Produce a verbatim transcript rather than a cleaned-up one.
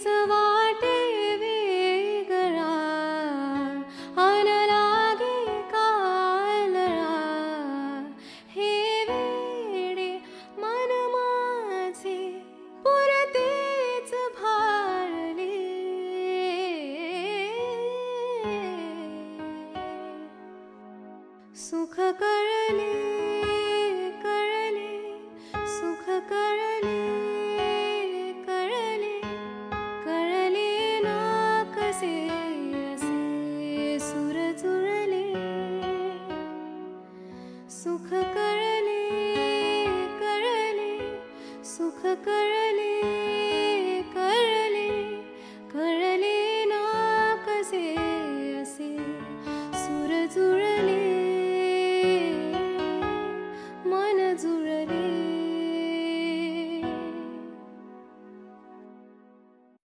हेच वाटे वेगळा अन लागे कालळा हे वेडे मन माझे पुरतेच भाळले सुख कळले कळले सुख कळले कळले कळले ना कसे असे सुर जुळले सुख